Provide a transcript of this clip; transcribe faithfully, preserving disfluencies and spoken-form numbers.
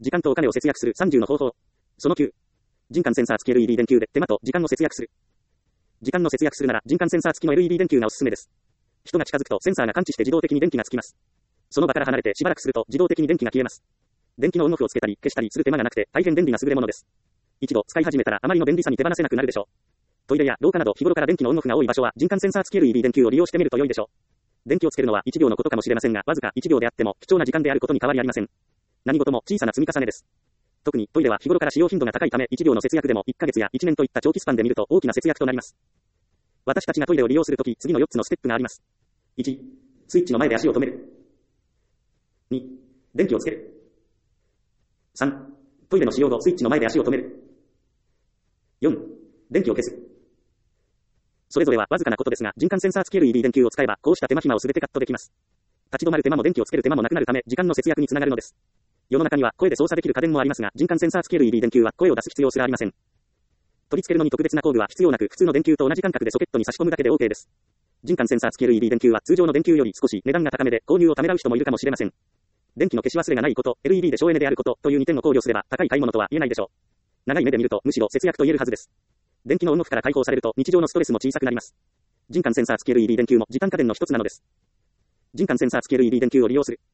時間とお金を節約するさんじゅうの方法。そのきゅう。人感センサー付き エルイーディー 電球で手間と時間を節約する。時間の節約するなら人感センサー付きの エルイーディー 電球がおすすめです。人が近づくとセンサーが感知して自動的に電気がつきます。その場から離れてしばらくすると自動的に電気が消えます。電気のオンオフをつけたり消したりする手間がなくて大変便利な優れものです。一度使い始めたらあまりの便利さに手放せなくなるでしょう。トイレや廊下など日頃から電気のオンオフが多い場所は人感センサー付き エルイーディー 電球を利用してみると良いでしょう。電気をつけるのはいちびょうのことかもしれませんが、わずかいちびょうであっても貴重な時間であることに変わりありません。何事も小さな積み重ねです。特にトイレは日頃から使用頻度が高いためいちびょうの節約でもいっかげつやいちねんといった長期スパンで見ると大きな節約となります。私たちがトイレを利用するとき、次のよっつのステップがあります。いち、スイッチの前で足を止める。に、電気をつける。さん、トイレの使用後スイッチの前で足を止める。よん、電気を消す。それぞれはわずかなことですが、人感センサー付き エルイーディー 電球を使えば、こうした手間暇をすべてカットできます。立ち止まる手間も電気をつける手間もなくなるため、時間の節約につながるのです。世の中には声で操作できる家電もありますが、人感センサー付き エルイーディー 電球は声を出す必要すらありません。取り付けるのに特別な工具は必要なく、普通の電球と同じ感覚でソケットに差し込むだけで OK です。人感センサー付き エルイーディー 電球は通常の電球より少し値段が高めで購入をためらう人もいるかもしれません。電気の消し忘れがないこと、エルイーディー で省エネであることというにてんを考慮すれば高い買い物とは言えないでしょう。長い目で見るとむしろ節約と言えるはずです。電気のオンオフから解放されると日常のストレスも小さくなります。人感センサー付き エルイーディー 電球も時間家電の一つなのです。人感センサー付き エルイーディー 電球を利用する。